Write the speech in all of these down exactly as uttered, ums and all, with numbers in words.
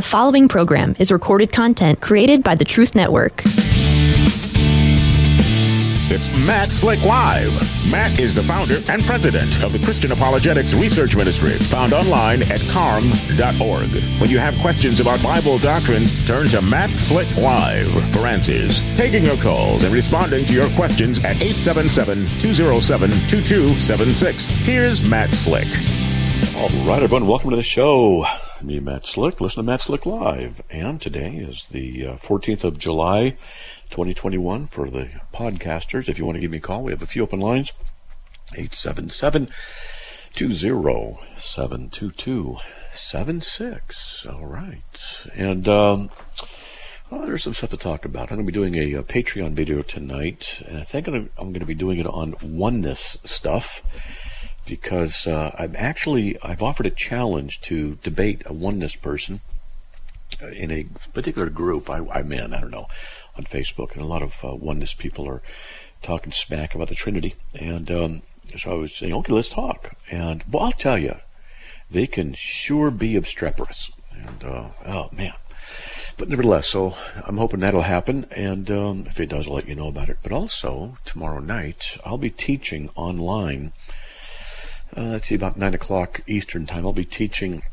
The following program is recorded content created by the Truth Network. It's Matt Slick Live. Matt is the founder and president of the Christian Apologetics Research Ministry, found online at carm dot org. When you have questions about Bible doctrines, turn to Matt Slick Live for answers. Taking your calls and responding to your questions at eight seven seven, two oh seven, two two seven six. Here's Matt Slick. All right, everyone, welcome to the show. Me, Matt Slick. Listen to Matt Slick Live. And today is the uh, fourteenth of July, twenty twenty-one. For the podcasters, if you want to give me a call, we have a few open lines. eight seven seven, two oh seven, two two seven six. All right. And um, well, there's some stuff to talk about. I'm going to be doing a, a Patreon video tonight, and I think I'm, I'm going to be doing it on oneness stuff. Because uh, I'm actually, I've offered a challenge to debate a oneness person in a particular group I, I'm in, I don't know, on Facebook. And a lot of uh, oneness people are talking smack about the Trinity. And um, so I was saying, okay, let's talk. And, well, I'll tell you, they can sure be obstreperous. And, uh, oh, man. But nevertheless, so I'm hoping that'll happen. And um, if it does, I'll let you know about it. But also, tomorrow night, I'll be teaching online. Uh, let's see, about nine o'clock Eastern time. I'll be teaching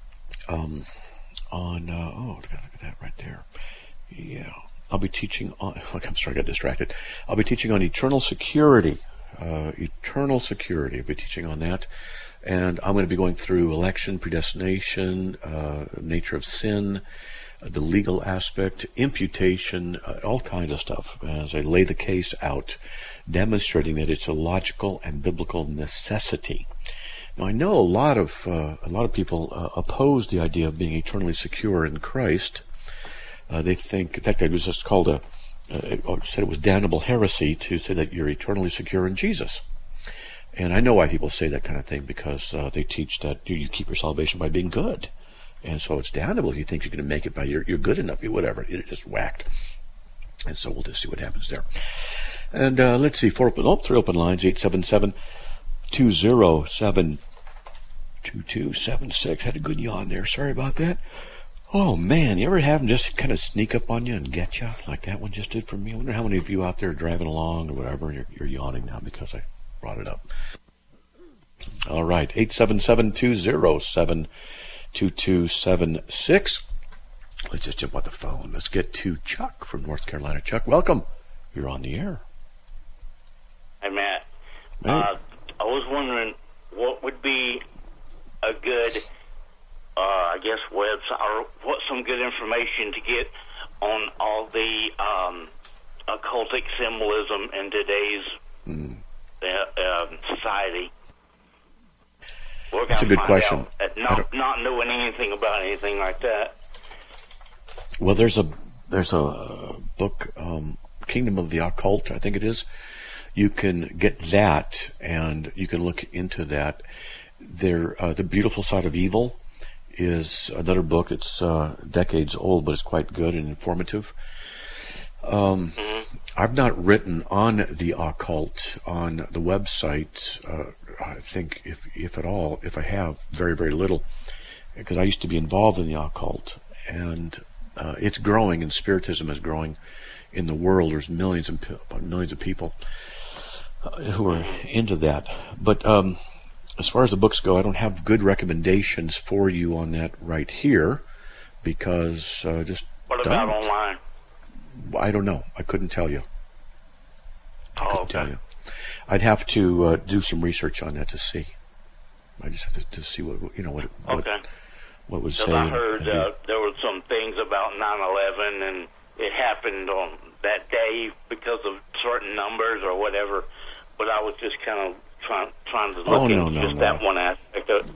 um, on, uh, oh, look at that right there. Yeah. I'll be teaching on, look, I'm sorry, I got distracted. I'll be teaching on eternal security. Uh, eternal security. I'll be teaching on that. And I'm going to be going through election, predestination, uh, nature of sin, uh, the legal aspect, imputation, uh, all kinds of stuff as I lay the case out, demonstrating that it's a logical and biblical necessity. Now, I know a lot of uh, a lot of people uh, oppose the idea of being eternally secure in Christ. Uh, they think, in fact, it was just called a, uh, or said it was damnable heresy to say that you're eternally secure in Jesus. And I know why people say that kind of thing, because uh, they teach that you, you keep your salvation by being good. And so it's damnable if you think you're going to make it by you're, you're good enough, you whatever. You're just whacked. And so we'll just see what happens there. And uh, let's see, four open, oh, three open lines, eight seven seven, two oh seven, two two seven six. Had a good yawn there. Sorry about that. Oh, man, you ever have them just kind of sneak up on you and get you like that one just did for me? I wonder how many of you out there driving along or whatever, you're, you're yawning now because I brought it up. All right, eight seven seven, two oh seven, two two seven six. Let's just jump on the phone. Let's get to Chuck from North Carolina. Chuck, welcome. You're on the air. Hey, Matt. Hey. Uh, I was wondering what would be a good, uh, I guess, website, or what some good information to get on all the um, occultic symbolism in today's mm. uh, uh, society. We're That's a good question. Not, not knowing anything about anything like that. Well, there's a there's a book, um, Kingdom of the Occult, I think it is. You can get that, and you can look into that. There, uh, The Beautiful Side of Evil is another book. It's uh, decades old, but it's quite good and informative. Um, mm-hmm. I've not written on the occult on the website. Uh, I think, if if at all, if I have, very very little, because I used to be involved in the occult, and uh, it's growing, and Spiritism is growing in the world. There's millions and millions of people uh, who are into that. But um, as far as the books go, I don't have good recommendations for you on that right here, because uh, just what about don't. online? I don't know. I couldn't tell you. I couldn't oh, okay. tell you. I'd have to uh, do some research on that to see. I just have to, to see what you know what what, okay. what was saying. I heard uh, there were some things about nine eleven, and it happened on that day because of certain numbers or whatever. But I was just kind of trying trying to look oh, into no, no, just no. that one aspect of it.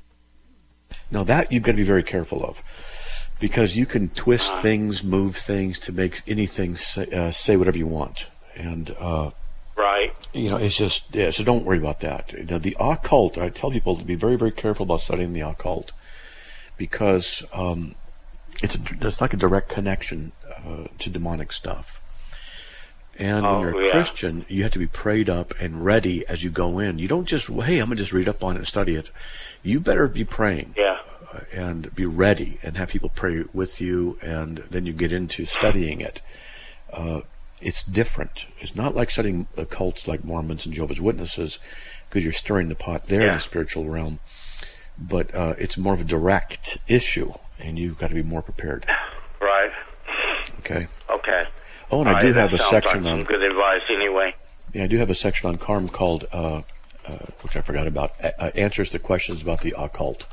Now that you've got to be very careful of, because you can twist uh, things, move things to make anything say, uh, say whatever you want, and. Uh, Right. You know, it's just, yeah, so don't worry about that. You know, the occult, I tell people to be very, very careful about studying the occult, because um, it's, a, it's like a direct connection uh, to demonic stuff. And oh, when you're a yeah. Christian, you have to be prayed up and ready as you go in. You don't just, well, hey, I'm going to just read up on it and study it. You better be praying. Yeah. and be ready and have people pray with you, and then you get into studying it. Uh, it's different. It's not like studying cults like Mormons and Jehovah's Witnesses, because you're stirring the pot there yeah. in the spiritual realm. But uh, it's more of a direct issue, and you've got to be more prepared. Right. Okay. Okay. Oh, and I All do right, have a sounds section like on. some good advice, anyway. Yeah, I do have a section on Carm called, uh, uh, which I forgot about, uh, answers to questions about the occult.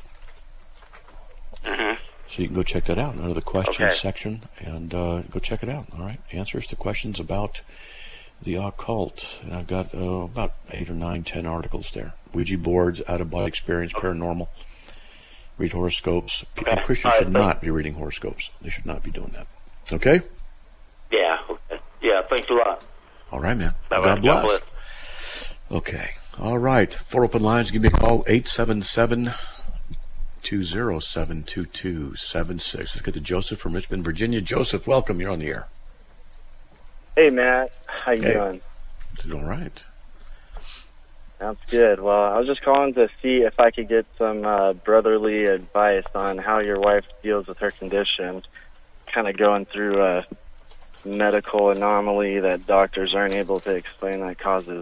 Mm-hmm. So you can go check that out under the questions Okay. section, and uh, go check it out. All right, answers to questions about the occult, and I've got uh, about eight or nine, ten articles there. Ouija boards, out of body experience, paranormal. Read horoscopes. Okay. Christians All should right, not be reading horoscopes. They should not be doing that. Okay. Yeah. Okay. Yeah. Thanks a lot. All right, man. Bye-bye. God bless. God bless. Okay. All right. Four open lines. Give me a call. eight seven seven, two zero seven, two two seven six. Let's get to Joseph from Richmond, Virginia. Joseph, welcome. You're on the air. Hey, Matt. How you Hey. doing? Doing all right. Sounds good. Well, I was just calling to see if I could get some uh, brotherly advice on how your wife deals with her condition. Kind of going through a medical anomaly that doctors aren't able to explain that causes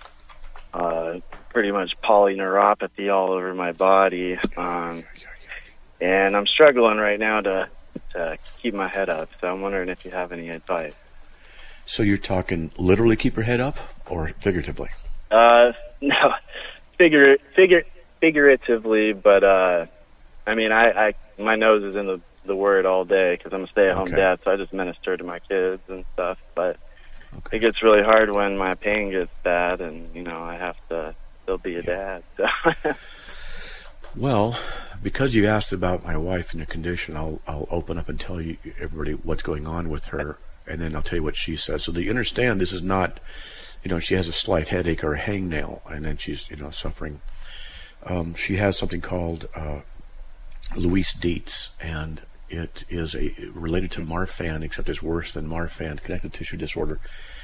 uh, pretty much polyneuropathy all over my body. Um, and I'm struggling right now to, to keep my head up. So I'm wondering if you have any advice. So you're talking literally keep your head up, or figuratively? Uh, no, figure, figure, figuratively, but, uh, I mean, I, I, my nose is in the, the word all day because I'm a stay-at-home Okay. dad, so I just minister to my kids and stuff, but Okay. it gets really hard when my pain gets bad and, you know, I have to still be a dad, so. Well, because you asked about my wife and her condition, I'll I'll open up and tell you everybody what's going on with her, and then I'll tell you what she says. So that you understand, this is not, you know, she has a slight headache or a hangnail, and then she's, you know, suffering. Um, she has something called uh, Louise Dietz, and it is a related to Marfan, except it's worse than Marfan, connective tissue disorder.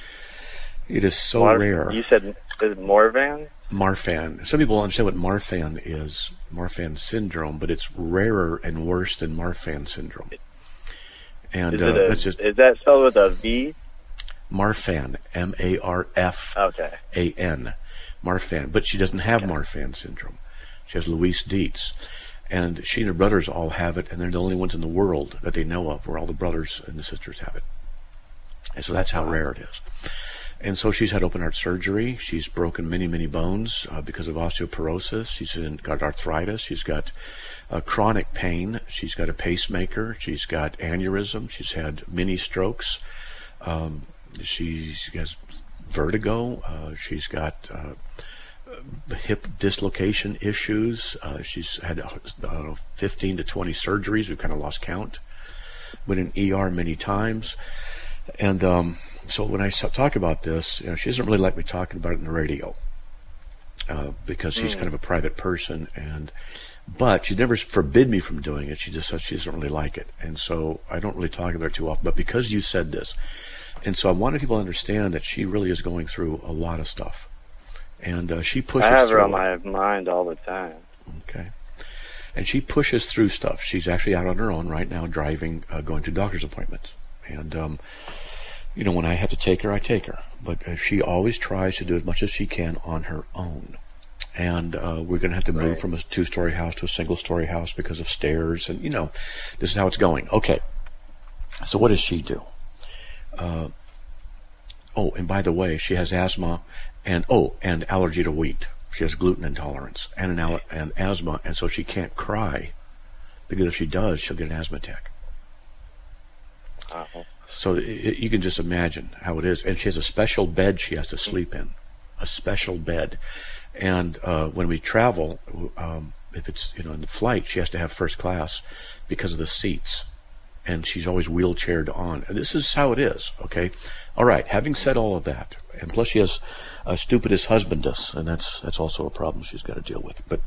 It is so Mar- rare. You said, is it Morvan? Marfan. Some people understand what Marfan is, Marfan syndrome, but it's rarer and worse than Marfan syndrome. And Is, uh, it a, that's just is that spelled with a V? Marfan, M A R F Okay. A N, Marfan. But she doesn't have Marfan syndrome. She has Louise Dietz. And she and her brothers all have it, and they're the only ones in the world that they know of where all the brothers and the sisters have it. And so that's how rare it is. And so she's had open heart surgery. She's broken many, many bones uh, because of osteoporosis. She's in, got arthritis. She's got uh, chronic pain. She's got a pacemaker. She's got aneurysm. She's had many strokes. Um, she has vertigo. Uh, she's got uh, hip dislocation issues. Uh, she's had uh, fifteen to twenty surgeries. We've kind of lost count. Went in E R many times. And um, so when I talk about this, you know, she doesn't really like me talking about it in the radio uh, because she's mm. kind of a private person. And but she never forbid me from doing it. She just says she doesn't really like it. And so I don't really talk about her too often. But because you said this, and so I wanted people to understand that she really is going through a lot of stuff. And uh, she pushes I have her through on my mind all the time. Okay. And she pushes through stuff. She's actually out on her own right now, driving, uh, going to doctor's appointments. And, um, you know, when I have to take her, I take her. But uh, she always tries to do as much as she can on her own. And uh, we're going to have to move right. from a two-story house to a single-story house because of stairs. And, you know, this is how it's going. Okay. So what does she do? Uh, oh, and by the way, she has asthma and, oh, and allergy to wheat. She has gluten intolerance and an al- and asthma, and so she can't cry because if she does, she'll get an asthma attack. Uh-huh. So it, you can just imagine how it is. And she has a special bed she has to sleep in, a special bed. And uh, when we travel, um, if it's, you know, in the flight, she has to have first class because of the seats. And she's always wheelchaired on. And this is how it is, okay? All right, having said all of that, and plus she has a stupidest husbandess, and that's that's also a problem she's got to deal with. But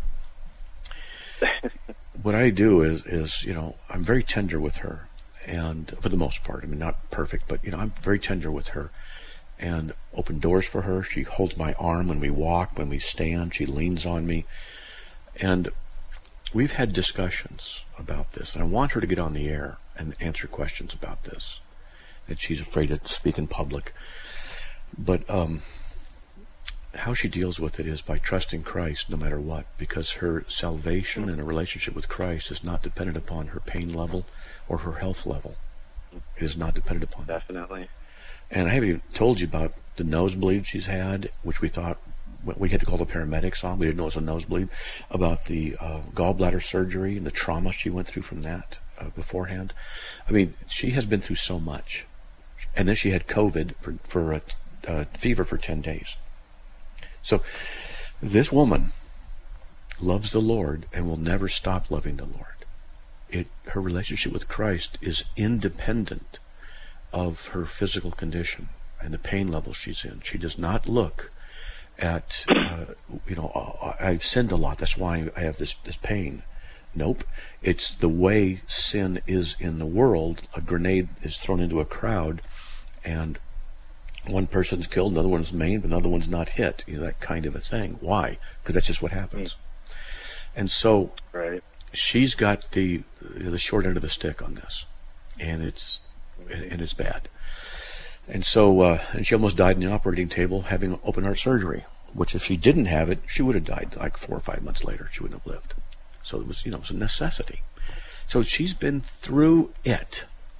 what I do is, is, you know, I'm very tender with her, and for the most part, I mean, not perfect, but, you know, I'm very tender with her, and open doors for her. She holds my arm when we walk, when we stand. She leans on me, and we've had discussions about this, and I want her to get on the air and answer questions about this, that she's afraid to speak in public. But um, how she deals with it is by trusting Christ no matter what, because her salvation and a relationship with Christ is not dependent upon her pain level or her health level. It is not dependent upon that. Definitely. And I haven't even told you about the nosebleed she's had, which we thought, we had to call the paramedics on. We didn't know it was a nosebleed. About the uh, gallbladder surgery and the trauma she went through from that uh, beforehand. I mean, she has been through so much. And then she had COVID for, for a uh, fever for ten days. So this woman loves the Lord and will never stop loving the Lord. It, her relationship with Christ is independent of her physical condition and the pain level she's in. She does not look at, uh, you know, uh, I've sinned a lot, that's why I have this, this pain. Nope. It's the way sin is in the world. A grenade is thrown into a crowd, and one person's killed, another one's maimed, another one's not hit. You know, that kind of a thing. Why? Because that's just what happens. And so right. she's got the you know, the short end of the stick on this, and it's and it's bad. And so, uh, and she almost died in the operating table having open heart surgery, which if she didn't have it, she would have died like four or five months later. She wouldn't have lived. So it was, you know, it was a necessity. So she's been through it.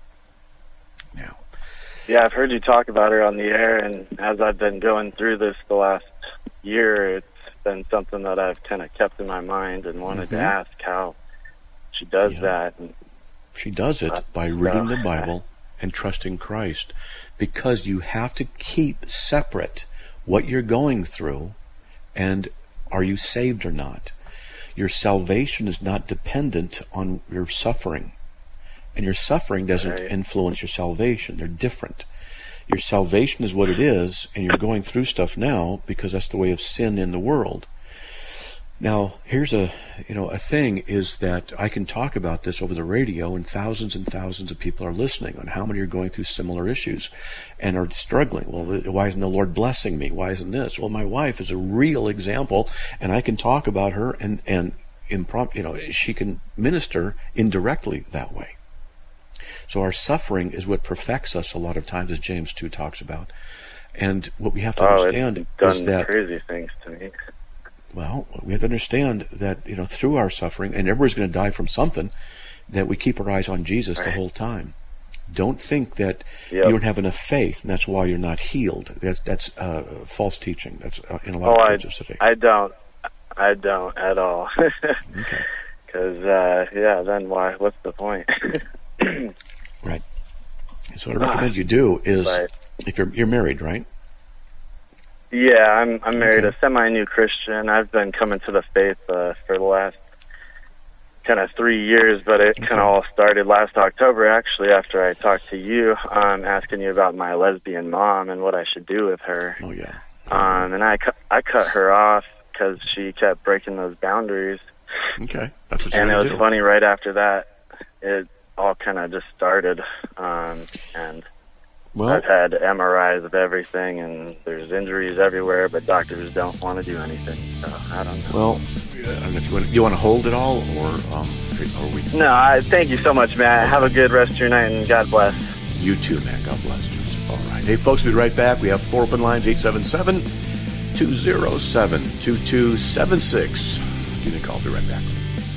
Now. Yeah, I've heard you talk about her on the air, and as I've been going through this the last year, it's been something that I've kind of kept in my mind and wanted mm-hmm. to ask how she does yeah. that. And she does it by reading the Bible and trusting Christ, because you have to keep separate what you're going through and are you saved or not. Your salvation is not dependent on your suffering, and your suffering doesn't right. influence your salvation. They're different. Your salvation is what it is, and you're going through stuff now because that's the way of sin in the world. Now, here's a, you know, a thing is that I can talk about this over the radio, and thousands and thousands of people are listening on how many are going through similar issues and are struggling. Well, why isn't the Lord blessing me? Why isn't this? Well, my wife is a real example, and I can talk about her, and, and impromptu, you know, she can minister indirectly that way. So our suffering is what perfects us a lot of times, as James two talks about. And what we have to oh, understand it's done is that crazy things to me. Well, we have to understand that, you know, through our suffering, and everybody's going to die from something, that we keep our eyes on Jesus right. the whole time. Don't think that yep. you don't have enough faith, and that's why you're not healed. That's that's uh, false teaching. That's uh, in a lot oh, of churches today. I don't. I don't at all. Okay. Because, uh, yeah, then why? What's the point? Right. So what I recommend you do is, right. if you're you're married, right? Yeah, I'm I'm married, okay. a semi-new Christian. I've been coming to the faith uh, for the last kind of three years, but it okay. kind of all started last October, actually, after I talked to you, um, asking you about my lesbian mom and what I should do with her. Oh, yeah. Um, and I, cu- I cut her off because she kept breaking those boundaries. Okay, that's what you And it was do. funny, right after that, it all kind of just started, um, and... Well, I've had M R Is of everything, and there's injuries everywhere, but doctors don't want to do anything. So I don't know. Well, I don't know if you want to, you want to hold it all, or um, or we. No, I thank you so much, Matt. Have a good rest of your night, and God bless. You too, man. God bless you. All right, hey folks, we'll be right back. We have four open lines: eight seven seven, two zero seven, two two seven six. Give me a call. I'll be right back.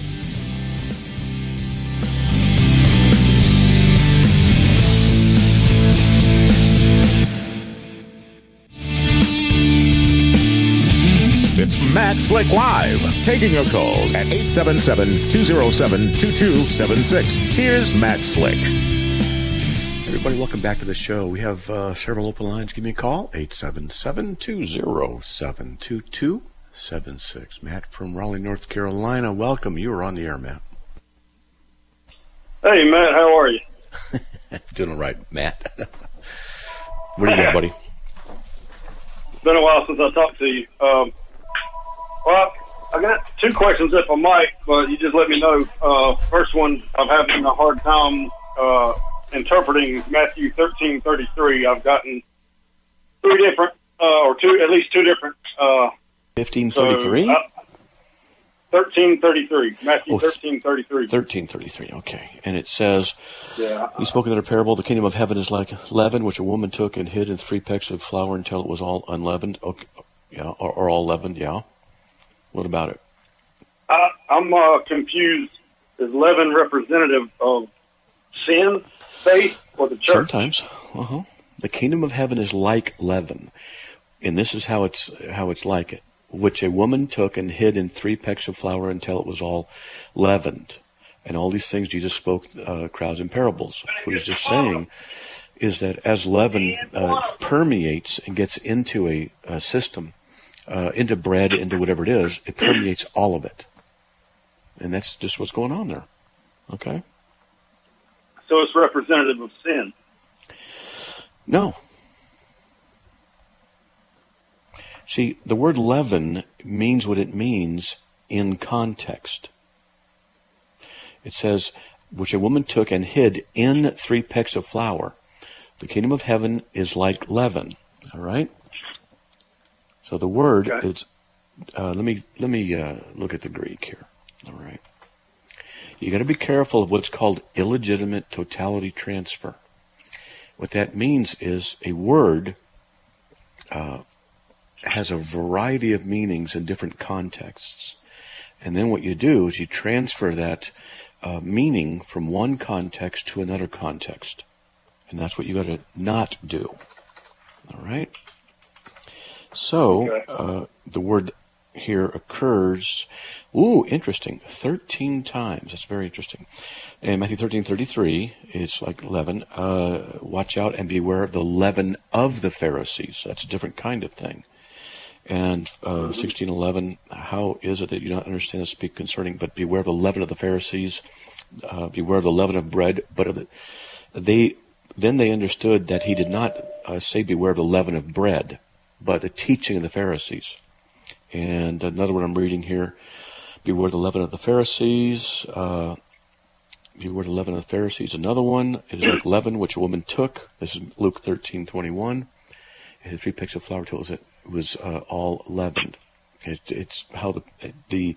It's Matt Slick Live, taking your calls at eight seven seven, two zero seven, two two seven six. Here's Matt Slick. Everybody, welcome back to the show. We have uh, several open lines. Give me a call, eight seven seven, two zero seven, two two seven six. Matt from Raleigh, North Carolina. Welcome. You are on the air, Matt. Hey, Matt. How are you? Doing all right, Matt. What do you got, buddy? It's been a while since I talked to you. Um, well, I got two questions, if I might, but you just let me know. Uh, first one, I'm having a hard time uh, interpreting Matthew thirteen thirty-three. I've gotten three different, uh, or two, at least two different. Uh, fifteen thirty-three? So, uh, thirteen thirty-three. Matthew Oh, thirteen thirty-three. thirteen thirty-three, okay. And it says, Yeah. he spoke another parable, the kingdom of heaven is like leaven, which a woman took and hid in three pecks of flour until it was all unleavened. Okay, yeah, or, or all leavened, yeah. What about it? I, I'm uh, confused. Is leaven representative of sin, faith, or the church? Sometimes. Uh-huh. The kingdom of heaven is like leaven. And this is how it's how it's like it, which a woman took and hid in three pecks of flour until it was all leavened. And all these things Jesus spoke uh, crowds in parables. What he's just saying is that as leaven uh, permeates and gets into a, a system, uh, into bread, into whatever it is, it permeates all of it. And that's just what's going on there. Okay? So it's representative of sin. No. See, the word leaven means what it means in context. It says, which a woman took and hid in three pecks of flour. The kingdom of heaven is like leaven. All right? So the word Okay. is, uh, let me let me uh, look at the Greek here. All right. You got to be careful of what's called illegitimate totality transfer. What that means is a word uh, has a variety of meanings in different contexts. And then what you do is you transfer that uh, meaning from one context to another context. And that's what you got to not do. All right? So, Okay. uh, the word here occurs, ooh, interesting, thirteen times. That's very interesting. In Matthew thirteen thirty-three, it's like leaven. Uh, watch out and beware of the leaven of the Pharisees. That's a different kind of thing. And uh, sixteen eleven, how is it that you don't understand and speak concerning, but beware of the leaven of the Pharisees, uh, beware of the leaven of bread. But of the, they then they understood that he did not uh, say beware of the leaven of bread, but the teaching of the Pharisees. And another one I'm reading here, beware of the leaven of the Pharisees, uh, beware of the leaven of the Pharisees. Another one is like leaven, which a woman took. This is Luke thirteen twenty-one. It had three pecks of flour till it was, it was uh, all leavened. It, it's how the, the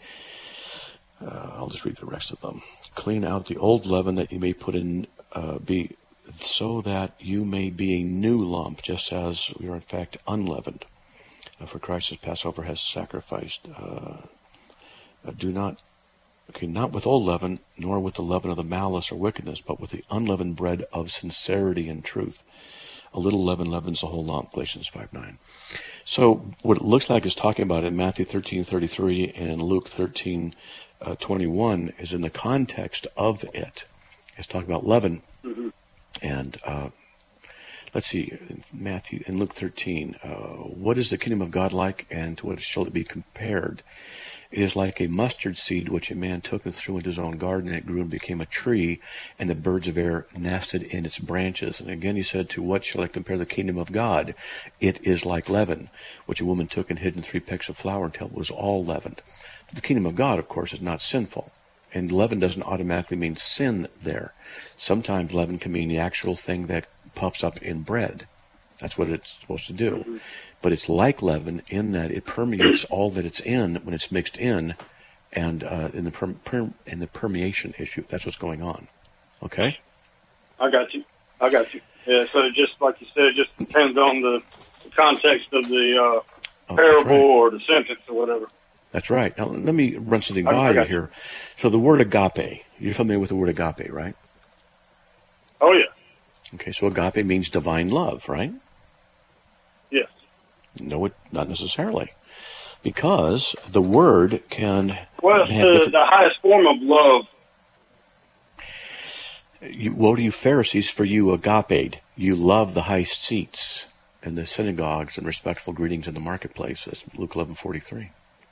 uh, I'll just read the rest of them. Clean out the old leaven that you may put in, uh, be so that you may be a new lump, just as we are in fact unleavened. Uh, for Christ's Passover has sacrificed. Uh, uh, do not, okay, not with old leaven, nor with the leaven of the malice or wickedness, but with the unleavened bread of sincerity and truth. A little leaven leavens the whole lump, Galatians five nine. So what it looks like is talking about in Matthew thirteen thirty-three and Luke thirteen twenty-one is in the context of it. It's talking about leaven. Mm-hmm. And uh, let's see, in Matthew and Luke thirteen, uh, what is the kingdom of God like, and to what shall it be compared? It is like a mustard seed which a man took and threw into his own garden, and it grew and became a tree, and the birds of air nested in its branches. And again he said, to what shall I compare the kingdom of God? It is like leaven, which a woman took and hid in three pecks of flour until it was all leavened. The kingdom of God, of course, is not sinful. And leaven doesn't automatically mean sin there. Sometimes leaven can mean the actual thing that puffs up in bread. That's what it's supposed to do. Mm-hmm. But it's like leaven in that it permeates all that it's in when it's mixed in, and uh, in the per- per- in the permeation issue. That's what's going on. Okay? I got you. I got you. Yeah, so just like you said, it just depends on the, the context of the uh, oh, parable right. or the sentence or whatever. That's right. Now, let me run something I, by I you got here. So the word agape, you're familiar with the word agape, right? Oh, yeah. Okay, so agape means divine love, right? Yes. No, it, not necessarily. Because the word can Well, it's have the, different... the highest form of love. You, woe to you Pharisees, for you agaped. You love the high seats and the synagogues and respectful greetings in the marketplace. That's Luke eleven forty-three.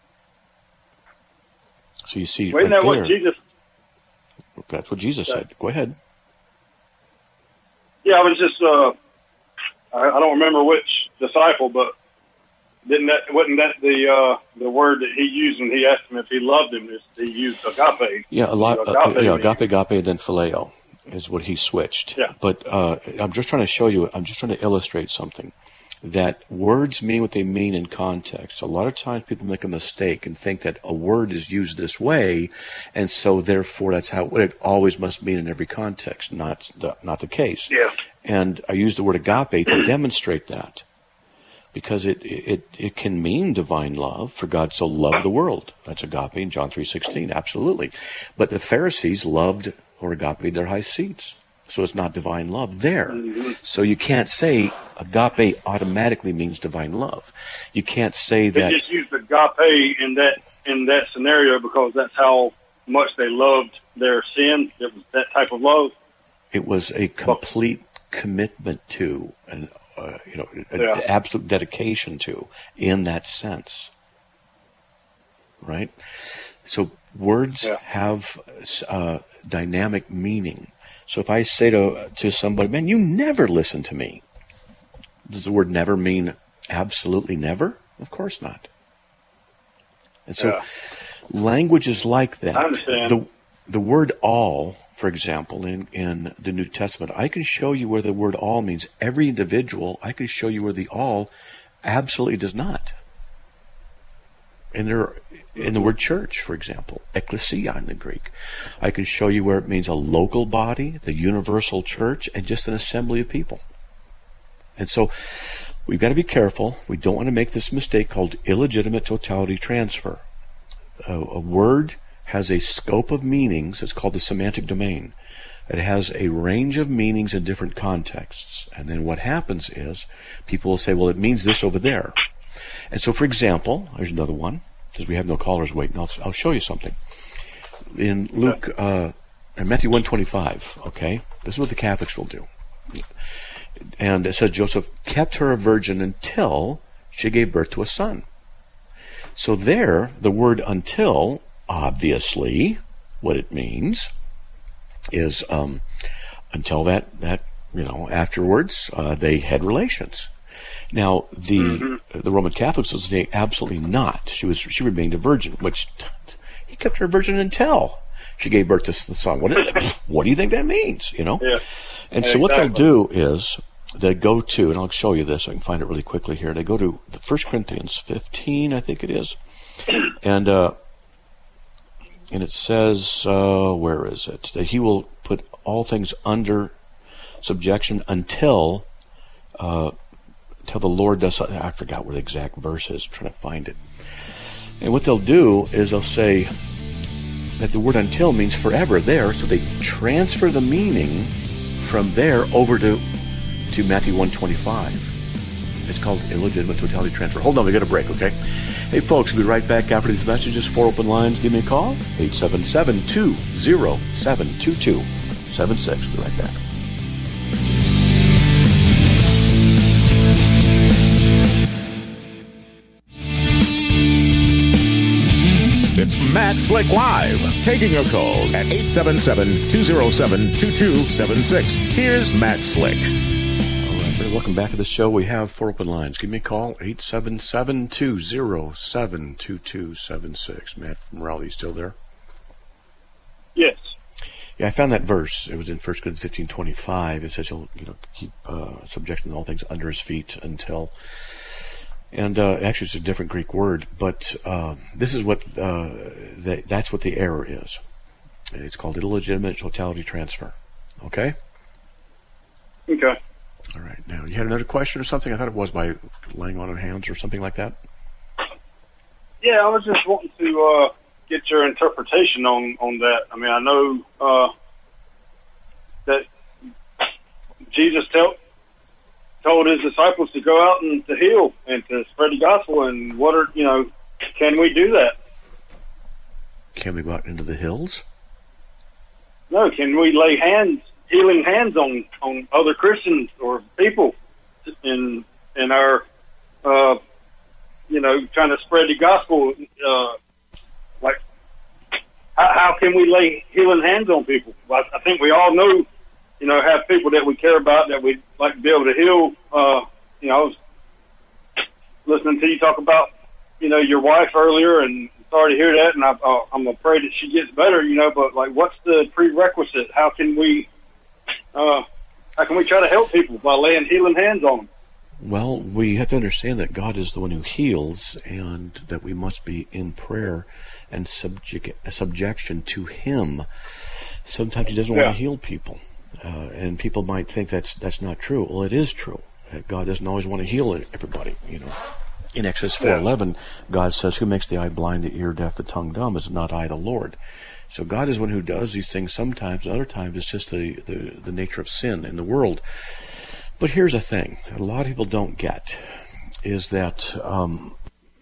So you see Well, isn't right that there, what Jesus... that's what Jesus said. Go ahead. Yeah, I was just... Uh, I, I don't remember which disciple, but didn't that wasn't that the uh, the word that he used when he asked him if he loved him? Is he used agape? Yeah, a lot. Agape, Uh, yeah, means- agape, agape, and then phileo is what he switched. Yeah. But uh, I'm just trying to show you. I'm just trying to illustrate something. that words mean what they mean in context. A lot of times people make a mistake and think that a word is used this way, and so therefore that's how it always must mean in every context. Not the, not the case. Yeah. And I use the word agape to demonstrate that, because it, it it can mean divine love. For God so loved the world. That's agape in John three sixteen, absolutely. But the Pharisees loved or agape their high seats. So it's not divine love there. Mm-hmm. So you can't say agape automatically means divine love. You can't say that. They just used agape in that in that scenario because that's how much they loved their sin. It was that type of love. It was a complete commitment to, and uh, you know, an yeah. absolute dedication to, in that sense. Right? So words yeah. have uh, dynamic meaning. So if I say to to somebody, man, you never listen to me, does the word never mean absolutely never? Of course not. And so yeah. language is like that. I understand. The, the word all, for example, in, in the New Testament, I can show you where the word all means every individual. I can show you where the all absolutely does not. And there, in the word church, for example, ecclesia in the Greek, I can show you where it means a local body, the universal church, and just an assembly of people. And so we've got to be careful. We don't want to make this mistake called illegitimate totality transfer. A, a word has a scope of meanings. It's called the semantic domain. It has a range of meanings in different contexts. And then what happens is people will say, well, it means this over there. And so, for example, there's another one, because we have no callers waiting. I'll, I'll show you something. In Luke, uh, in Matthew one twenty-five, okay, this is what the Catholics will do. And it says Joseph kept her a virgin until she gave birth to a son. So there, the word until, obviously, what it means is um, until that, that, you know, afterwards, uh, they had relations. Now, the mm-hmm. the Roman Catholics would say absolutely not. She was she remained a virgin, which he kept her a virgin until she gave birth to the son. What, what do you think that means? You know, yeah. And yeah, so what exactly. they'll do is they go to, and I'll show you this. I can find it really quickly here. They go to the First Corinthians fifteen, I think it is, and uh, and it says, uh, where is it? That he will put all things under subjection until. Uh, Till the Lord does, I forgot where the exact verse is. I'm trying to find it. And what they'll do is they'll say that the word until means forever there, so they transfer the meaning from there over to to Matthew one twenty-five. It's called illegitimate totality transfer. Hold on, we got a break, okay? Hey, folks, we'll be right back after these messages. Four open lines. Give me a call. eight seven seven, two zero seven, two two seven six. Be right back. It's Matt Slick Live, taking your calls at eight seven seven, two zero seven, two two seven six. Here's Matt Slick. All right, everybody, welcome back to the show. We have four open lines. Give me a call, eight seven seven, two zero seven, two two seven six. Matt from Raleigh, still there? Yes. Yeah, I found that verse. It was in First Corinthians fifteen twenty-five. It says he'll, you know, keep uh, subjection to all things under his feet until... And uh, actually, it's a different Greek word, but uh, this is what uh, the, that's what the error is. It's called illegitimate totality transfer. Okay. Okay. All right. Now, you had another question or something? I thought it was by laying on of hands or something like that. Yeah, I was just wanting to uh, get your interpretation on, on that. I mean, I know uh, that Jesus told. told his disciples to go out and to heal and to spread the gospel. And what are, you know, can we do that? Can we go out into the hills? No, can we lay hands, healing hands on, on other Christians or people in in our, uh, you know, trying to spread the gospel? Uh, like, how, how can we lay healing hands on people? Well, I think we all know, you know, have people that we care about that we'd like to be able to heal. Uh, you know, I was listening to you talk about, you know, your wife earlier, and sorry to hear that, and I, uh, I'm afraid that she gets better, you know, but, like, what's the prerequisite? How can we, uh, how can we try to help people by laying healing hands on them? Well, we have to understand that God is the one who heals, and that we must be in prayer and subject, subjection to Him. Sometimes He doesn't Yeah. want to heal people, uh, and people might think that's that's not true. Well, it is true. That God doesn't always want to heal everybody. You know, in Exodus four eleven, God says, "Who makes the eye blind, the ear deaf, the tongue dumb? Is it not I, the Lord?" So God is one who does these things sometimes. Other times, it's just the, the the nature of sin in the world. But here's the thing: a lot of people don't get is that um,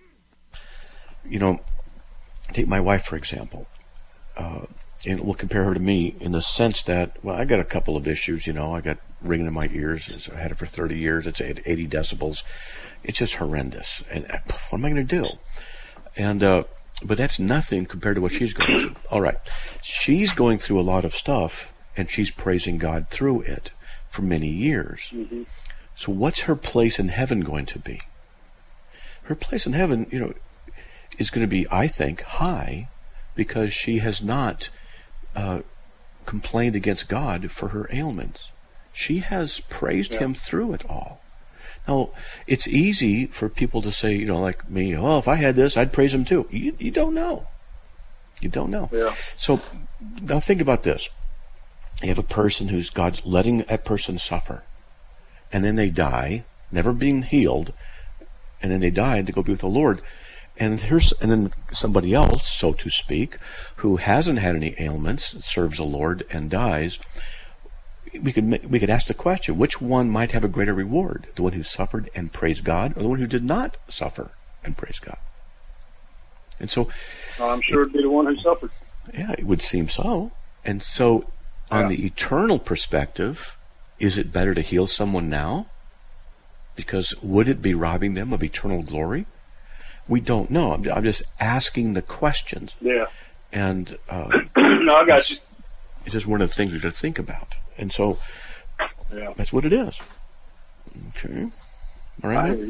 you know. Take my wife, for example, uh, and we'll compare her to me in the sense that, well, I got a couple of issues, you know. I got ringing in my ears. I had it for thirty years. It's at eighty decibels. It's just horrendous. And what am I going to do? And, uh, but that's nothing compared to what she's going through. All right. She's going through a lot of stuff, and she's praising God through it for many years. Mm-hmm. So what's her place in heaven going to be? Her place in heaven, you know, is going to be, I think, high, because she has not uh, complained against God for her ailments. She has praised Yeah. Him through it all. Now, it's easy for people to say, you know, like me, oh, if I had this, I'd praise Him too. You, you don't know. You don't know. Yeah. So now think about this. You have a person who's God's letting that person suffer, and then they die, never being healed, and then they die to go be with the Lord. And here's and then somebody else, so to speak, who hasn't had any ailments, serves the Lord, and dies. We could we could ask the question: which one might have a greater reward? The one who suffered and praised God, or the one who did not suffer and praise God? And so, I'm sure it'd be the one who suffered. yeah, it would seem so. And so, on Yeah. the eternal perspective, is it better to heal someone now? Because would it be robbing them of eternal glory? We don't know. I'm, I'm just asking the questions. Yeah. And uh, No, I got you. it's just one of the things we've got to think about. And so Yeah. that's what it is. Okay. All right, I, man?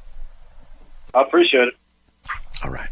I appreciate it. All right.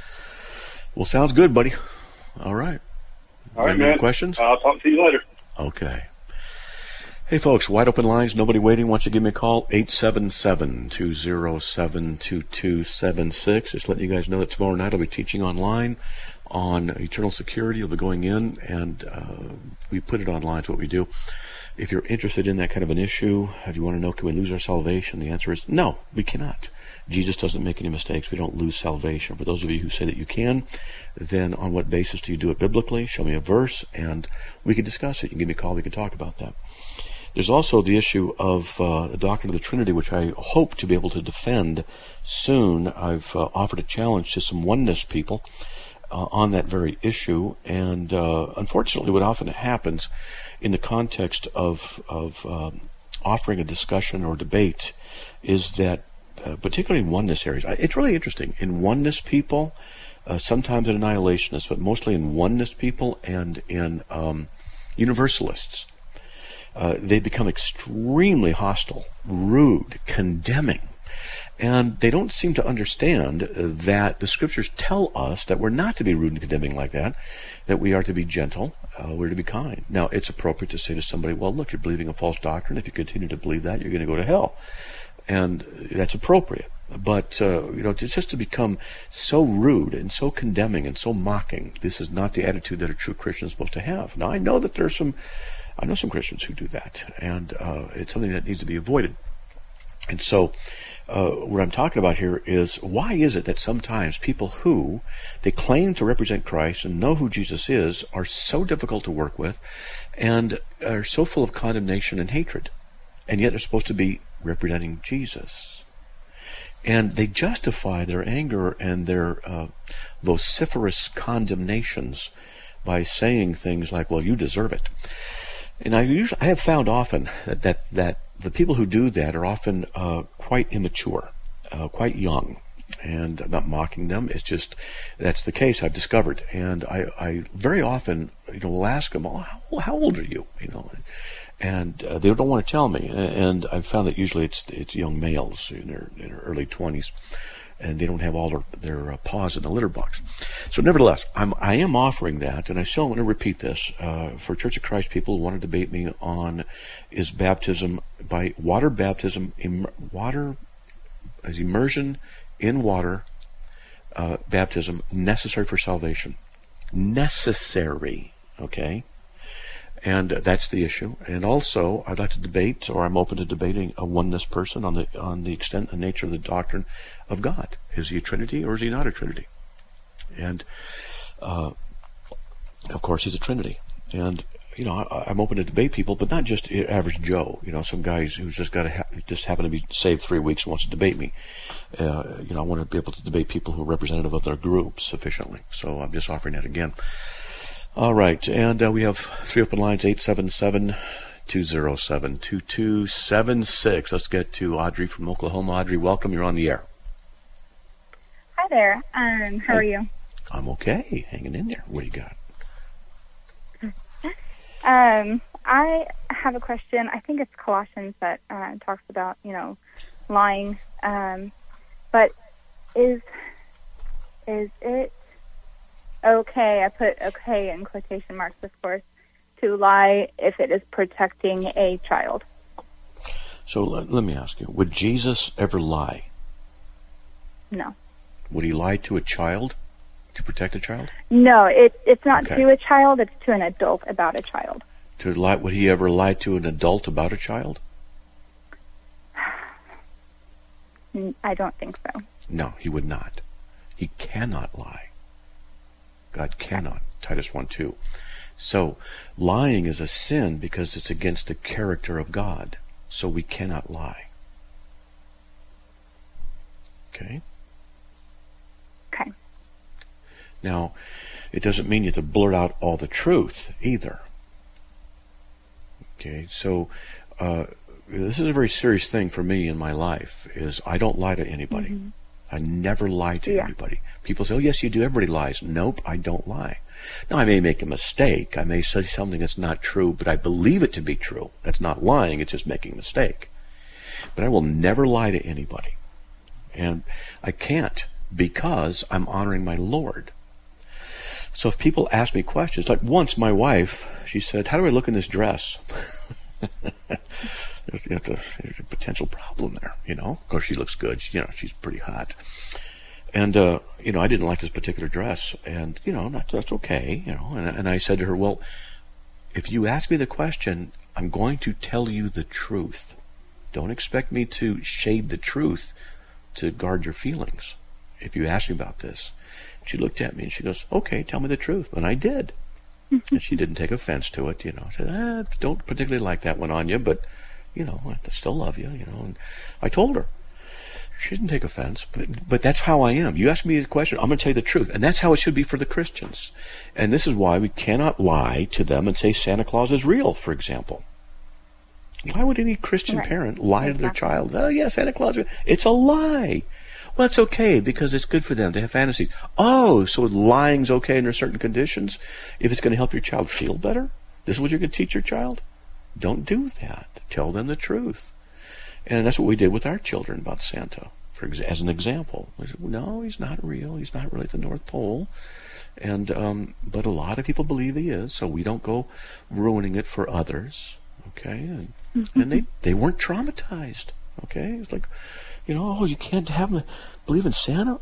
Well, sounds good, buddy. All right. All right, Any other man. questions? I'll talk to you later. Okay. Hey, folks, wide open lines, nobody waiting. Why don't you give me a call? eight seven seven, two oh seven, two two seven six. Just letting you guys know that tomorrow night I'll be teaching online on eternal security. I'll be going in, and uh, we put it online. It's what we do. If you're interested in that kind of an issue, if you want to know, can we lose our salvation? The answer is no, we cannot. Jesus doesn't make any mistakes. We don't lose salvation. For those of you who say that you can, then on what basis do you do it biblically? Show me a verse, and we can discuss it. You can give me a call. We can talk about that. There's also the issue of uh, the doctrine of the Trinity, which I hope to be able to defend soon. I've uh, offered a challenge to some oneness people uh, on that very issue, and uh, unfortunately what often happens in the context of, of um, offering a discussion or debate is that, uh, particularly in oneness areas, it's really interesting. In oneness people, uh, sometimes in annihilationists, but mostly in oneness people and in um, universalists, Uh, they become extremely hostile, rude, condemning. And they don't seem to understand that the scriptures tell us that we're not to be rude and condemning like that, that we are to be gentle, uh, we're to be kind. Now, it's appropriate to say to somebody, well, look, you're believing a false doctrine. If you continue to believe that, you're going to go to hell. And that's appropriate. But, uh, you know, it's just to become so rude and so condemning and so mocking, this is not the attitude that a true Christian is supposed to have. Now, I know that there's some I know some Christians who do that, and uh, it's something that needs to be avoided. And so uh, what I'm talking about here is, why is it that sometimes people who, they claim to represent Christ and know who Jesus is, are so difficult to work with and are so full of condemnation and hatred, and yet they're supposed to be representing Jesus? And they justify their anger and their uh, vociferous condemnations by saying things like, well, you deserve it. And I usually, I have found often that, that, that the people who do that are often uh, quite immature, uh, quite young. And I'm not mocking them. It's just, that's the case I've discovered. And I, I very often, you know, will ask them, oh, how, how old are you? You know, and uh, they don't want to tell me. And I've found that usually it's it's young males in their, in their early twenties. and they don't have all their, their uh, paws in the litter box. So nevertheless, I'm, I am offering that, and I still want to repeat this, uh, for Church of Christ people who want to debate me on, is baptism by water baptism, im- water, is immersion in water, uh, baptism necessary for salvation? Necessary, okay? And that's the issue. And also, I'd like to debate, or I'm open to debating a oneness person on the on the extent and nature of the doctrine of God. Is he a Trinity or is he not a Trinity? And, uh, of course, he's a Trinity. And, you know, I, I'm open to debate people, but not just average Joe. You know, some guys who's just got to ha- just happen to be saved three weeks and wants to debate me. Uh, you know, I want to be able to debate people who are representative of their group sufficiently. So I'm just offering that again. All right, and uh, we have three open lines, eight seven seven, two zero seven, two two seven six. Let's get to Audrey from Oklahoma. Audrey, welcome. You're on the air. Hi there. Um, how Hi. are you? I'm okay. Hanging in there. What do you got? Um, I have a question. I think it's Colossians that uh, talks about, you know, lying. Um, but is is it okay, I put okay in quotation marks, of course, to lie if it is protecting a child? So let, let me ask you, would Jesus ever lie? No. Would he lie to a child to protect a child? No, it, it's not Okay. to a child, it's to an adult about a child. To lie, would he ever lie to an adult about a child? N- I don't think so. No, he would not. He cannot lie. God cannot. Titus one two. So, lying is a sin because it's against the character of God. So we cannot lie. Okay? Okay. Now, it doesn't mean you have to blurt out all the truth either. Okay, so uh, this is a very serious thing for me in my life, is I don't lie to anybody. Mm-hmm. I never lie to yeah. anybody. People say, oh, yes, you do. Everybody lies. Nope, I don't lie. Now, I may make a mistake. I may say something that's not true, but I believe it to be true. That's not lying. It's just making a mistake. But I will never lie to anybody. And I can't, because I'm honoring my Lord. So if people ask me questions, like once my wife, she said, how do I look in this dress? There's, there's, a, there's a potential problem there, you know. Of course, she looks good. She, you know, she's pretty hot. And, uh, you know, I didn't like this particular dress. And, you know, that, that's okay, you know. And, and I said to her, well, if you ask me the question, I'm going to tell you the truth. Don't expect me to shade the truth to guard your feelings if you ask me about this. She looked at me and she goes, okay, tell me the truth. And I did. And she didn't take offense to it, you know. I said, ah, don't particularly like that one on you, but, you know, I still love you, you know. And I told her. She didn't take offense, but, but that's how I am. You ask me the question, I'm going to tell you the truth. And that's how it should be for the Christians. And this is why we cannot lie to them and say Santa Claus is real, for example. Why would any Christian right. parent lie exactly. to their child? Oh, yeah, Santa Claus. It's a lie. Well, it's okay because it's good for them to have fantasies. Oh, so lying's okay under certain conditions if it's going to help your child feel better? This is what you're going to teach your child? Don't do that. Tell them the truth. And that's what we did with our children about Santa, for ex- as an example. We said, no, he's not real. He's not really at the North Pole. And um, but a lot of people believe he is, so we don't go ruining it for others. Okay? And, mm-hmm. and they, they weren't traumatized. Okay? It's like, you know, oh, you can't have them believe in Santa?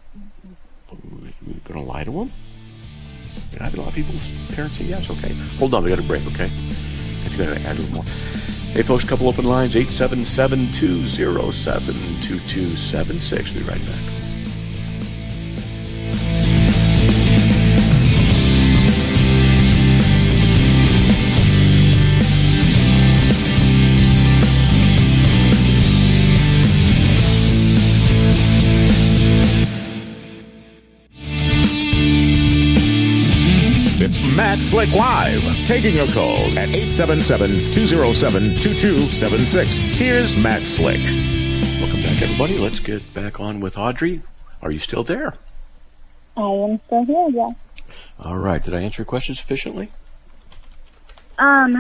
You're going to lie to them? You know, I have a lot of people's parents say yes. Okay. Hold on, we got a break, okay? If you're going to add a little more. Hey, folks, a couple open lines, eight seven seven, two zero seven, two two seven six. We'll be right back. It's Matt Slick Live, taking your calls at eight seven seven, two zero seven, two two seven six. Here's Matt Slick. Welcome back, everybody. Let's get back on with Audrey. Are you still there? I am still here, yes. All right. Did I answer your question sufficiently? Um,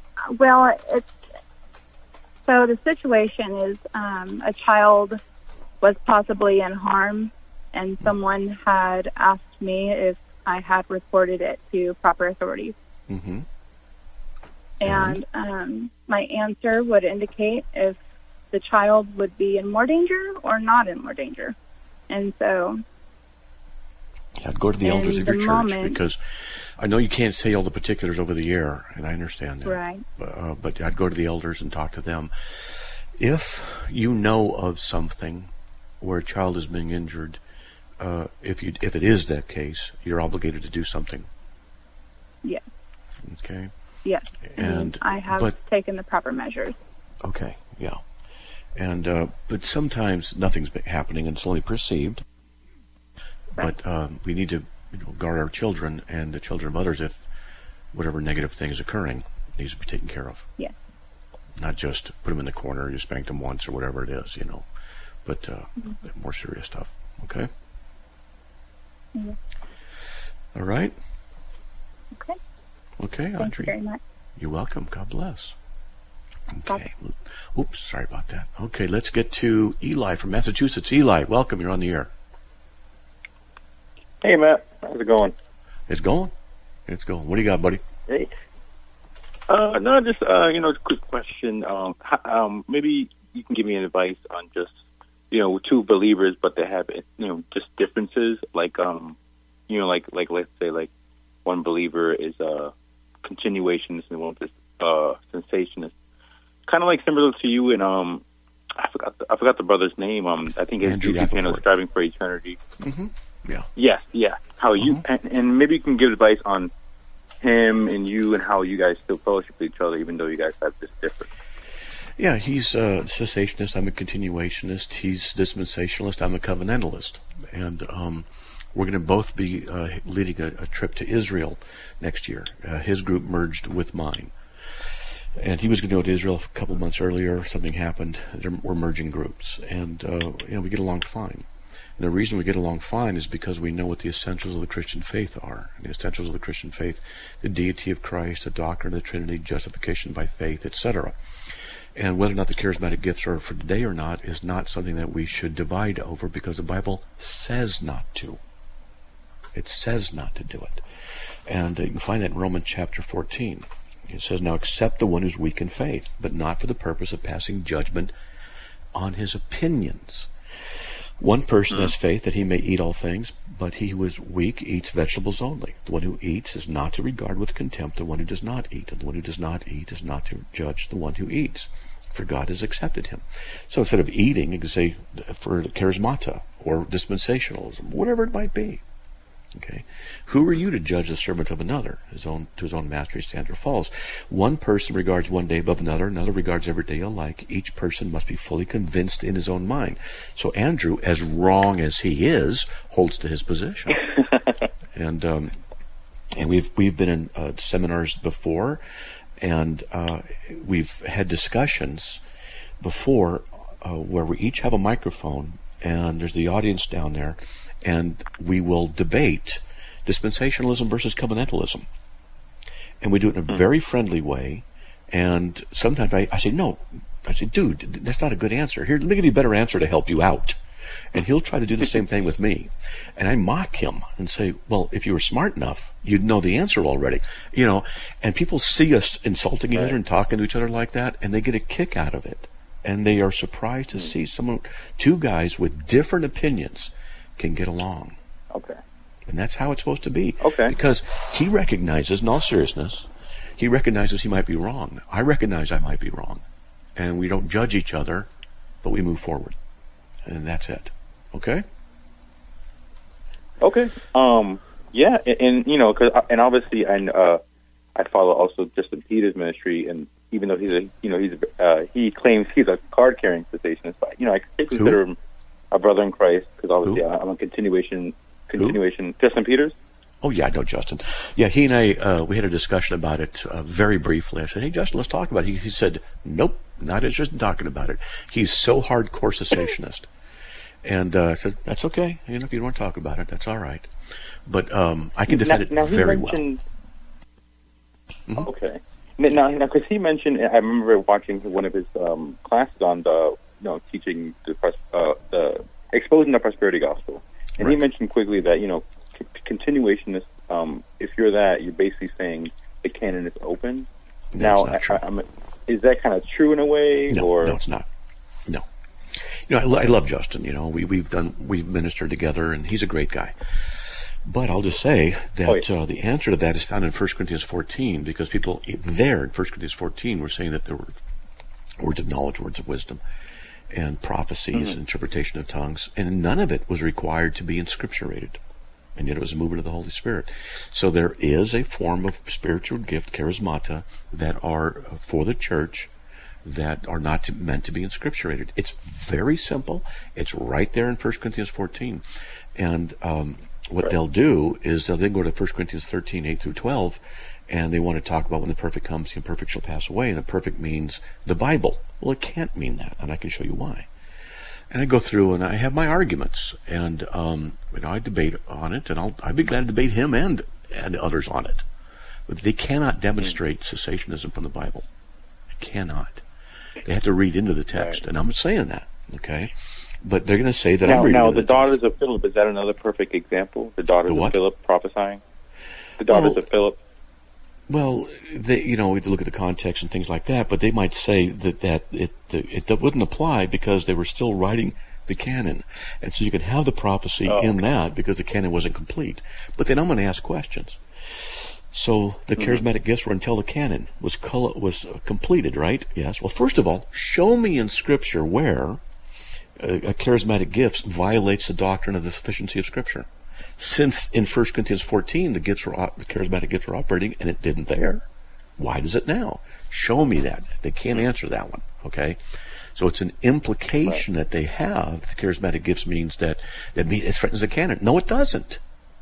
well, it's, so the situation is um, a child was possibly in harm, and someone had asked me if I had reported it to proper authorities. Mm-hmm. And um, my answer would indicate if the child would be in more danger or not in more danger. And so... I'd go to the elders of your church, moment, because I know you can't say all the particulars over the air, and I understand that. Right. Uh, but I'd go to the elders and talk to them. If you know of something where a child is being injured, uh, if you if it is that case, you're obligated to do something. Yes. Okay. Yes. And, and I have but, taken the proper measures. Okay. Yeah. And uh, but sometimes nothing's been happening and it's only perceived. Right. But um, we need to, you know, guard our children and the children of others if whatever negative thing is occurring needs to be taken care of. Yes. Not just put them in the corner, you spanked them once or whatever it is, you know, but uh, mm-hmm. more serious stuff. Okay. Mm-hmm. All right. Okay. Okay, Thank Audrey. you very much. You're welcome. God bless. Okay. God. Oops, sorry about that. Okay, let's get to Eli from Massachusetts. Eli, welcome. You're on the air. Hey, Matt. How's it going? It's going. It's going. What do you got, buddy? Hey. Uh, no, just, uh, you know, a quick question. Um, um, maybe you can give me advice on just, you know, two believers, but they have, you know, just differences. Like, um, you know, like, like let's say, like, one believer is a continuationist and one is uh, sensationist. Kind of like similar to you, and um, I forgot the, I forgot the brother's name. Um, I think it's Drew Buchanan, Striving for Eternity. Mm-hmm. Yeah. Yes, yeah. How mm-hmm. you and, and maybe you can give advice on him and you and how you guys still fellowship with each other, even though you guys have this difference. Yeah, he's a cessationist. I'm a continuationist. He's dispensationalist. I'm a covenantalist, and um, we're going to both be uh, leading a, a trip to Israel next year. Uh, his group merged with mine. And he was going to go to Israel a couple months earlier. Something happened. We're merging groups. And, uh, you know, we get along fine. And the reason we get along fine is because we know what the essentials of the Christian faith are. And the essentials of the Christian faith, the deity of Christ, the doctrine of the Trinity, justification by faith, et cetera. And whether or not the charismatic gifts are for today or not is not something that we should divide over, because the Bible says not to. It says not to do it. And uh, you can find that in Romans chapter fourteen. It says, now accept the one who's weak in faith, but not for the purpose of passing judgment on his opinions. One person mm. has faith that he may eat all things, but he who is weak eats vegetables only. The one who eats is not to regard with contempt the one who does not eat, and the one who does not eat is not to judge the one who eats, for God has accepted him. So instead of eating, you can say for charismata or dispensationalism, whatever it might be. Okay, who are you to judge the servant of another? His own to his own master he stands or falls. One person regards one day above another, another regards every day alike. Each person must be fully convinced in his own mind. So Andrew, as wrong as he is, holds to his position. and um, and we've we've been in uh, seminars before, and uh, we've had discussions before uh, where we each have a microphone, and there's the audience down there. And we will debate dispensationalism versus covenantalism. And we do it in a very friendly way. And sometimes I, I say, no, I say, dude, that's not a good answer. Here, let me give you a better answer to help you out. And he'll try to do the same thing with me. And I mock him and say, well, if you were smart enough, you'd know the answer already. You know, and people see us insulting each other and talking to each other like that, and they get a kick out of it. And they are surprised to see someone, two guys with different opinions can get along. Okay. And that's how it's supposed to be. Okay. Because he recognizes, in all seriousness, he recognizes he might be wrong. I recognize I might be wrong. And we don't judge each other, but we move forward. And that's it. Okay? Okay. Um, yeah, and, and you know, cause, and obviously I, uh, I follow also Justin Peters' ministry, and even though he's a, you know, he's a, uh, he claims he's a card-carrying cessationist, but, you know, I consider Who? him a brother in Christ, because obviously Who? I'm a continuation, continuation. Who? Justin Peters? Oh, yeah, I know Justin. Yeah, he and I, uh, we had a discussion about it uh, very briefly. I said, hey, Justin, let's talk about it. He, he said, nope, not interested in talking about it. He's so hardcore cessationist. And uh, I said, that's okay. You know, if you don't want to talk about it, that's all right. But um, I can defend now, it now very mentioned... well. Mm-hmm. Okay. Now, because he mentioned, I remember watching one of his um, classes on the know, teaching the, pros- uh, the exposing the prosperity gospel. And Right. he mentioned quickly that, you know, c- continuationists, um, if you're that, you're basically saying the canon is open. That's now, not true. I, I'm, is that kind of true in a way? No, or no, it's not. No. You know, I, lo- I love Justin. You know, we, we've done, we've ministered together, and he's a great guy. But I'll just say that Oh, yeah. uh, the answer to that is found in First Corinthians fourteen, because people there in First Corinthians fourteen were saying that there were words of knowledge, words of wisdom, and prophecies, Mm-hmm. and interpretation of tongues, and none of it was required to be inscripturated. And yet it was a movement of the Holy Spirit. So there is a form of spiritual gift, charismata, that are for the church, that are not to, meant to be inscripturated. It's very simple. It's right there in First Corinthians fourteen. And um, what Right. they'll do is they'll then go to First Corinthians thirteen, eight through twelve, and they want to talk about when the perfect comes, the imperfect shall pass away, and the perfect means the Bible. Well, it can't mean that, and I can show you why. And I go through and I have my arguments, and um, you know, I debate on it, and I'll I'd be glad to debate him and and others on it. But they cannot demonstrate cessationism from the Bible. They cannot. They have to read into the text, Right. and I'm saying that, okay? But they're going to say that now, I'm reading now into the the daughters text. of Philip, is that another perfect example? The daughters The what? of Philip prophesying? The daughters Well, of Philip? Well, they, you know, we have to look at the context and things like that, but they might say that, that it, it wouldn't apply because they were still writing the canon. And so you could have the prophecy Oh, in okay. that because the canon wasn't complete. But then I'm going to ask questions. So the Mm-hmm. charismatic gifts were until the canon was col- was uh, completed, right? Yes. Well, first of all, show me in Scripture where a, a charismatic gifts violates the doctrine of the sufficiency of Scripture. Since in First Corinthians fourteen the gifts were op- the charismatic gifts were operating and it didn't there, why does it now? Show me that. They can't answer that one. Okay. So it's an implication that they have. The charismatic gifts means that that mean, it threatens the canon. No, it doesn't.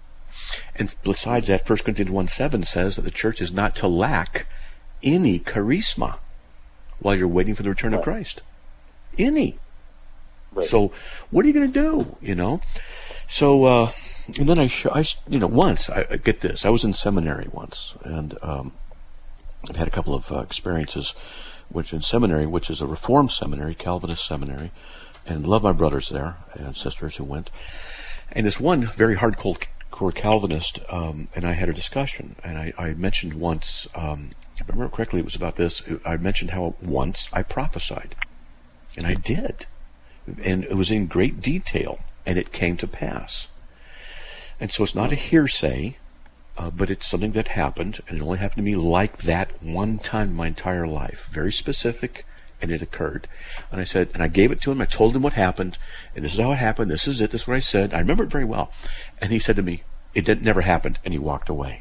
And besides that, First Corinthians one seven says that the church is not to lack any charisma while you're waiting for the return of Right. Christ. Any. Right. So what are you going to do, you know? So, uh, and then I, sh- I, you know, once, I, I get this, I was in seminary once, and um, I've had a couple of uh, experiences which in seminary, which is a Reformed seminary, Calvinist seminary, and love my brothers there and sisters who went. And this one very hardcore core Calvinist, um, and I had a discussion, and I, I mentioned once, um, if I remember correctly, it was about this, I mentioned how once I prophesied, and I did, and it was in great detail, and it came to pass. And so it's not a hearsay, uh, but it's something that happened, and it only happened to me like that one time in my entire life, very specific, and it occurred. And I said, and I gave it to him, I told him what happened, and this is how it happened, this is it, this is what I said. I remember it very well. And he said to me, it didn't, never happened, and he walked away.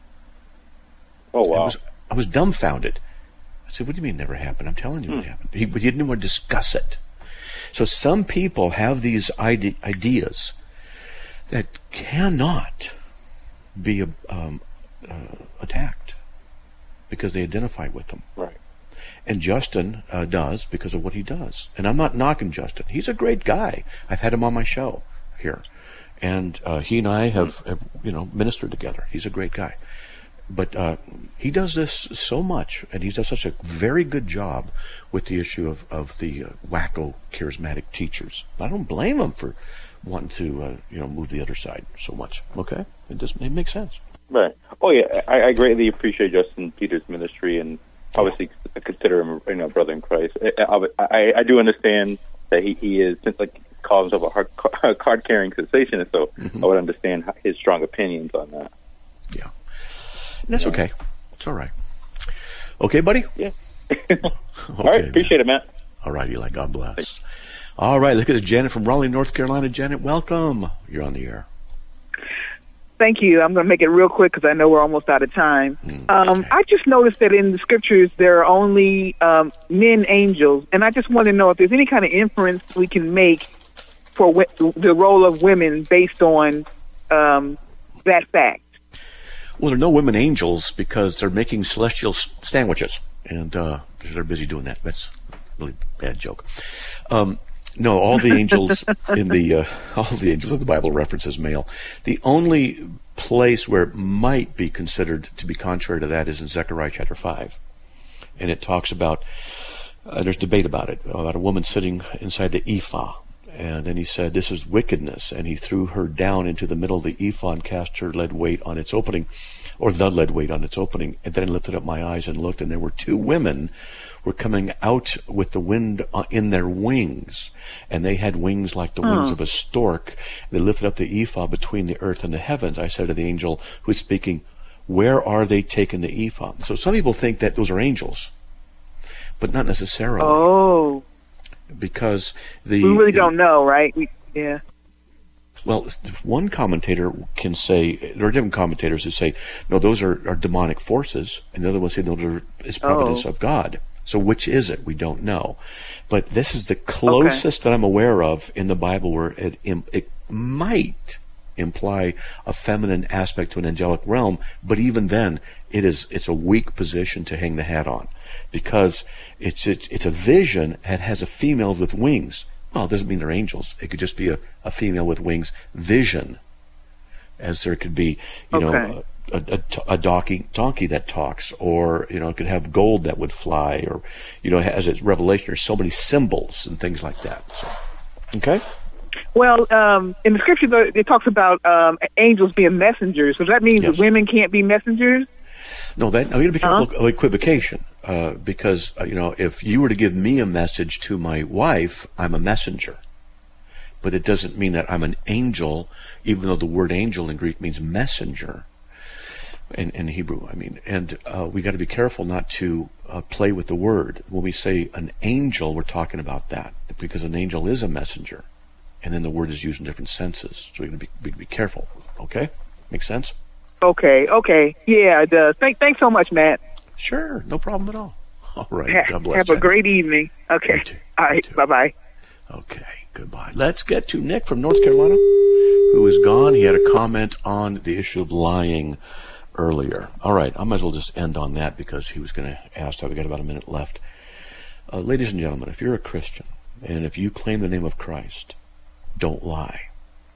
Oh, wow. I was, I was dumbfounded. I said, what do you mean it never happened? I'm telling you Hmm. what happened. He, but he didn't want to discuss it. So some people have these ide- ideas that cannot be um, uh, attacked because they identify with them. Right. And Justin uh, does because of what he does. And I'm not knocking Justin. He's a great guy. I've had him on my show here. And uh, he and I have, have, you know, ministered together. He's a great guy. But uh, he does this so much, and he does such a very good job with the issue of, of the uh, wacko charismatic teachers. I don't blame him for wanting to, uh, you know, move the other side so much. Okay? It just it makes sense. Right. Oh, yeah. I, I greatly appreciate Justin Peters' ministry, and obviously consider him, you know, brother in Christ. I, I, I do understand that he, he is, since like calls himself a hard, card-carrying cessationist, so Mm-hmm. I would understand his strong opinions on that. Yeah. And that's okay. It's all right. Okay, buddy? Yeah. Okay, All right. Appreciate man. it, Matt. All right, Eli. God bless. Thanks. All right, look at this. Janet from Raleigh, North Carolina. Janet, welcome. You're on the air. Thank you. I'm going to make it real quick because I know we're almost out of time. Mm, um, okay. I just noticed that in the scriptures there are only um, men angels, and I just want to know if there's any kind of inference we can make for w- the role of women based on um, that fact. Well, there are no women angels because they're making celestial s- sandwiches, and uh, they're busy doing that. That's a really bad joke. Um, no, all the angels in the uh, all the angels of the Bible references male. The only place where it might be considered to be contrary to that is in Zechariah chapter five, and it talks about uh, there's debate about it, about a woman sitting inside the ephah. And then he said, this is wickedness. And he threw her down into the middle of the ephah and cast her lead weight on its opening, or the lead weight on its opening. And then I lifted up my eyes and looked, and there were two women were coming out with the wind in their wings. And they had wings like the wings Oh. of a stork. They lifted up the ephah between the earth and the heavens. I said to the angel who is speaking, where are they taking the ephah? So some people think that those are angels, but not necessarily. Oh. Because the We really don't know, right? We, yeah. Well, one commentator can say, there are different commentators who say, no, those are, are demonic forces, and the other one say, no, those are is providence Oh. of God. So which is it? We don't know. But this is the closest that I'm aware of in the Bible where it, im- it might imply a feminine aspect to an angelic realm, but even then, it is it's a weak position to hang the hat on, because it's it's, it's a vision that has a female with wings. Well, it doesn't mean they're angels. It could just be a, a female with wings vision, as there could be, you Okay. know, a, a, a donkey, donkey that talks, or, you know, it could have gold that would fly, or, you know, as its revelation, there's so many symbols and things like that. So, okay? Well, um, in the scripture, though, it talks about um, angels being messengers. So does that mean Yes. that women can't be messengers? No, that, I'm going to be careful Uh-huh. of equivocation, uh, because, uh, you know, if you were to give me a message to my wife, I'm a messenger. But it doesn't mean that I'm an angel, even though the word angel in Greek means messenger. In, in Hebrew, I mean, and uh, we got to be careful not to uh, play with the word. When we say an angel, we're talking about that, because an angel is a messenger, and then the word is used in different senses. So we got to be, be, be careful. Okay, make sense? Okay, okay. Yeah, it does. Thank, thanks so much, Matt. Sure, no problem at all. All right, Ha- God bless. Have a you. great evening. Okay. You too. All You right, too. bye-bye. Okay, goodbye. Let's get to Nick from North Carolina, who is gone. He had a comment on the issue of lying earlier. All right, I might as well just end on that because he was going to ask that. We got about a minute left. Uh, ladies and gentlemen, if you're a Christian and if you claim the name of Christ, don't lie.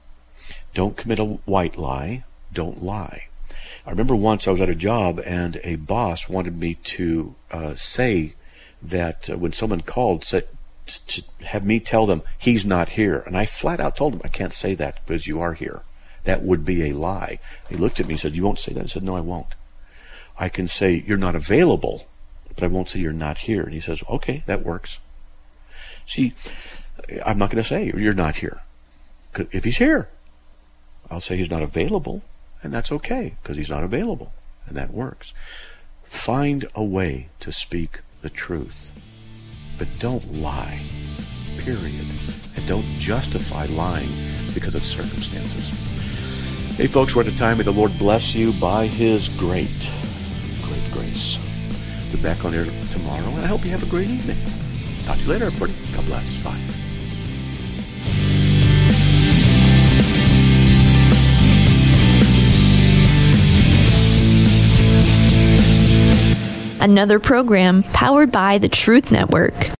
Don't commit a white lie. Don't lie. I remember once I was at a job and a boss wanted me to uh, say that uh, when someone called, said, to have me tell them he's not here. And I flat out told him, I can't say that because you are here. That would be a lie. He looked at me and said, you won't say that? I said, no, I won't. I can say you're not available, but I won't say you're not here. And he says, okay, that works. See, I'm not going to say you're not here. If he's here, I'll say he's not available, and that's okay because he's not available, and that works. Find a way to speak the truth, but don't lie, period. And don't justify lying because of circumstances. Hey folks, we're at a time. May the Lord bless you by His great, great grace. We'll be back on air tomorrow, and I hope you have a great evening. Talk to you later, everybody. God bless. Bye. Another program powered by the Truth Network.